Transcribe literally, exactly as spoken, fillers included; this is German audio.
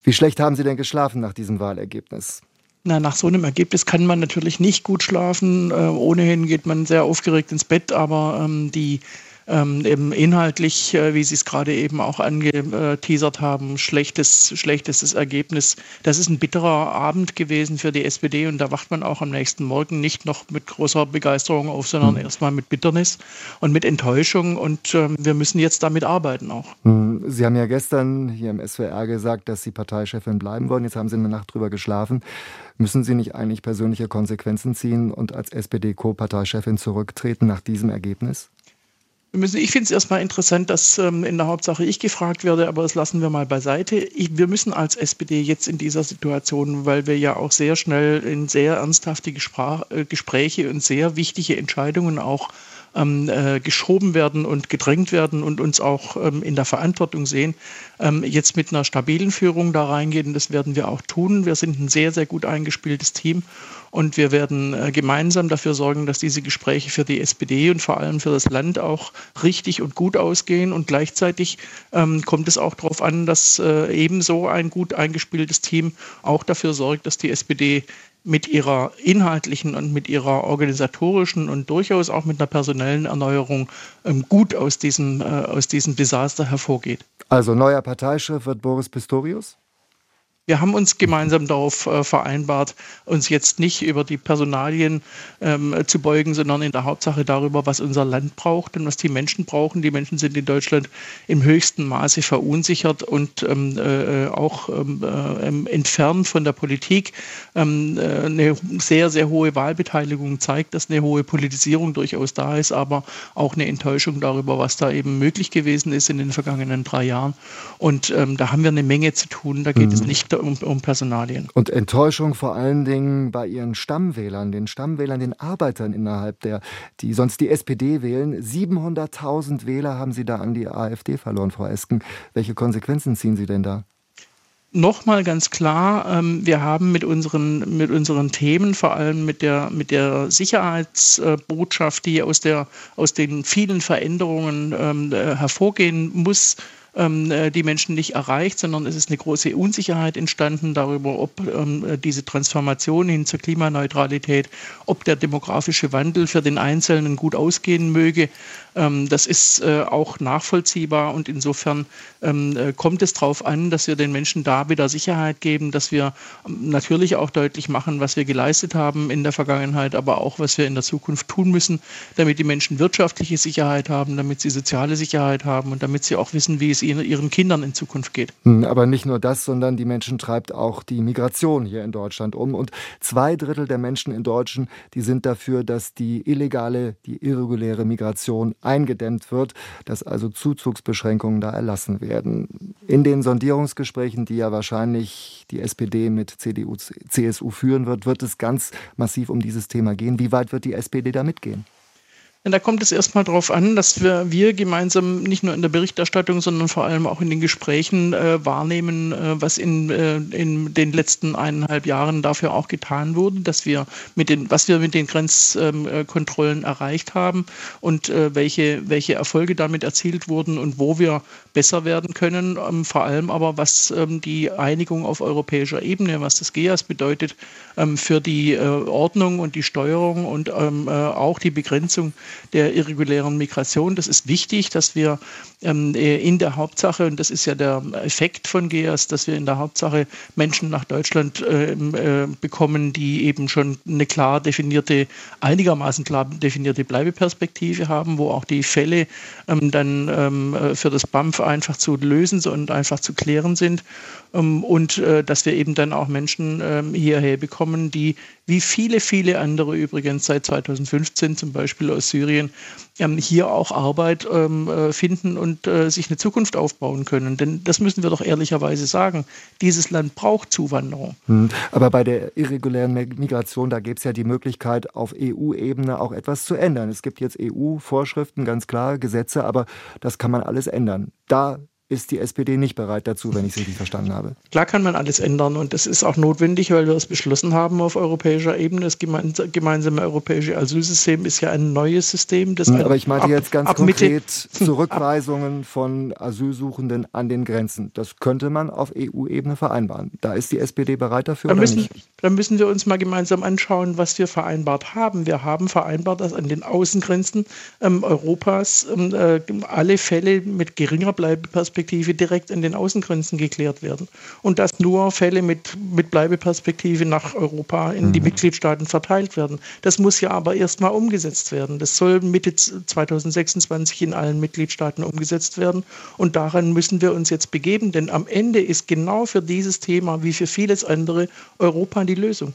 Wie schlecht haben Sie denn geschlafen nach diesem Wahlergebnis? Na, nach so einem Ergebnis kann man natürlich nicht gut schlafen. Äh, ohnehin geht man sehr aufgeregt ins Bett, aber ähm, die ähm, eben inhaltlich, äh, wie Sie es gerade eben auch angeteasert haben, schlechtes, schlechtestes Ergebnis. Das ist ein bitterer Abend gewesen für die S P D und da wacht man auch am nächsten Morgen nicht noch mit großer Begeisterung auf, sondern Hm. erstmal mit Bitternis und mit Enttäuschung und ähm, wir müssen jetzt damit arbeiten auch. Hm, Sie haben ja gestern hier im S W R gesagt, dass Sie Parteichefin bleiben wollen. Jetzt haben Sie eine Nacht drüber geschlafen. Müssen Sie nicht eigentlich persönliche Konsequenzen ziehen und als S P D-Co-Parteichefin zurücktreten nach diesem Ergebnis? Wir müssen, ich finde es erstmal interessant, dass ähm, in der Hauptsache ich gefragt werde, aber das lassen wir mal beiseite. Ich, wir müssen als S P D jetzt in dieser Situation, weil wir ja auch sehr schnell in sehr ernsthafte Gespräch, äh, Gespräche und sehr wichtige Entscheidungen auch ähm, äh, geschoben werden und gedrängt werden und uns auch ähm, in der Verantwortung sehen, ähm, jetzt mit einer stabilen Führung da reingehen. Das werden wir auch tun. Wir sind ein sehr, sehr gut eingespieltes Team. Und wir werden äh, gemeinsam dafür sorgen, dass diese Gespräche für die S P D und vor allem für das Land auch richtig und gut ausgehen. Und gleichzeitig ähm, kommt es auch darauf an, dass äh, ebenso ein gut eingespieltes Team auch dafür sorgt, dass die S P D mit ihrer inhaltlichen und mit ihrer organisatorischen und durchaus auch mit einer personellen Erneuerung ähm, gut aus diesem, äh, aus diesem Desaster hervorgeht. Also neuer Parteichef wird Boris Pistorius? Wir haben uns gemeinsam darauf äh, vereinbart, uns jetzt nicht über die Personalien ähm, zu beugen, sondern in der Hauptsache darüber, was unser Land braucht und was die Menschen brauchen. Die Menschen sind in Deutschland im höchsten Maße verunsichert und ähm, äh, auch ähm, äh, entfernt von der Politik. Ähm, äh, eine sehr, sehr hohe Wahlbeteiligung zeigt, dass eine hohe Politisierung durchaus da ist, aber auch eine Enttäuschung darüber, was da eben möglich gewesen ist in den vergangenen drei Jahren. Und ähm, da haben wir eine Menge zu tun. Da geht mhm. es nicht Um, um Personalien. Und Enttäuschung vor allen Dingen bei Ihren Stammwählern, den Stammwählern, den Arbeitern innerhalb der, die sonst die S P D wählen. siebenhunderttausend Wähler haben Sie da an die AfD verloren, Frau Esken. Welche Konsequenzen ziehen Sie denn da? Nochmal ganz klar, ähm, wir haben mit unseren, mit unseren Themen, vor allem mit der, mit der Sicherheitsbotschaft, die aus, der, aus den vielen Veränderungen ähm, hervorgehen muss, die Menschen nicht erreicht, sondern es ist eine große Unsicherheit entstanden darüber, ob ähm, diese Transformation hin zur Klimaneutralität, ob der demografische Wandel für den Einzelnen gut ausgehen möge. Ähm, das ist äh, auch nachvollziehbar und insofern ähm, kommt es darauf an, dass wir den Menschen da wieder Sicherheit geben, dass wir ähm, natürlich auch deutlich machen, was wir geleistet haben in der Vergangenheit, aber auch, was wir in der Zukunft tun müssen, damit die Menschen wirtschaftliche Sicherheit haben, damit sie soziale Sicherheit haben und damit sie auch wissen, wie es ihren Kindern in Zukunft geht. Aber nicht nur das, sondern die Menschen treibt auch die Migration hier in Deutschland um. Und zwei Drittel der Menschen in Deutschland, die sind dafür, dass die illegale, die irreguläre Migration eingedämmt wird, dass also Zuzugsbeschränkungen da erlassen werden. In den Sondierungsgesprächen, die ja wahrscheinlich die S P D mit C D U, C S U führen wird, wird es ganz massiv um dieses Thema gehen. Wie weit wird die S P D da mitgehen? Da kommt es erstmal darauf an, dass wir, wir gemeinsam nicht nur in der Berichterstattung, sondern vor allem auch in den Gesprächen äh, wahrnehmen, äh, was in, äh, in den letzten eineinhalb Jahren dafür auch getan wurde, dass wir mit den, was wir mit den Grenzkontrollen äh, erreicht haben und äh, welche, welche Erfolge damit erzielt wurden und wo wir besser werden können. Ähm, vor allem aber, was ähm, die Einigung auf europäischer Ebene, was das G E A S bedeutet, ähm, für die äh, Ordnung und die Steuerung und ähm, äh, auch die Begrenzung der irregulären Migration. Das ist wichtig, dass wir ähm, in der Hauptsache, und das ist ja der Effekt von G E A S, dass wir in der Hauptsache Menschen nach Deutschland äh, äh, bekommen, die eben schon eine klar definierte, einigermaßen klar definierte Bleibeperspektive haben, wo auch die Fälle ähm, dann ähm, für das B A M F einfach zu lösen und einfach zu klären sind. Ähm, und äh, dass wir eben dann auch Menschen ähm, hierher bekommen, die wie viele, viele andere übrigens seit zweitausendfünfzehn zum Beispiel aus Syrien ähm, hier auch Arbeit ähm, finden und äh, sich eine Zukunft aufbauen können. Denn das müssen wir doch ehrlicherweise sagen. Dieses Land braucht Zuwanderung. Hm. Aber bei der irregulären Migration, da gäbe es ja die Möglichkeit, auf E U-Ebene auch etwas zu ändern. Es gibt jetzt E U-Vorschriften, ganz klar, Gesetze, aber das kann man alles ändern. Da ist die S P D nicht bereit dazu, wenn ich es richtig verstanden habe. Klar kann man alles ändern und das ist auch notwendig, weil wir es beschlossen haben auf europäischer Ebene. Das gemeinsame europäische Asylsystem ist ja ein neues System. Das Aber ich meinte ab, jetzt ganz konkret Mitte, Zurückweisungen von Asylsuchenden an den Grenzen. Das könnte man auf E U-Ebene vereinbaren. Da ist die S P D bereit dafür da oder müssen, nicht? Dann müssen wir uns mal gemeinsam anschauen, was wir vereinbart haben. Wir haben vereinbart, dass an den Außengrenzen ähm, Europas ähm, äh, alle Fälle mit geringer Bleibeperspektive direkt an den Außengrenzen geklärt werden. Und dass nur Fälle mit, mit Bleibeperspektive nach Europa in die mhm. Mitgliedstaaten verteilt werden. Das muss ja aber erstmal umgesetzt werden. Das soll Mitte zwanzig sechsundzwanzig in allen Mitgliedstaaten umgesetzt werden. Und daran müssen wir uns jetzt begeben, denn am Ende ist genau für dieses Thema wie für vieles andere Europa die Lösung.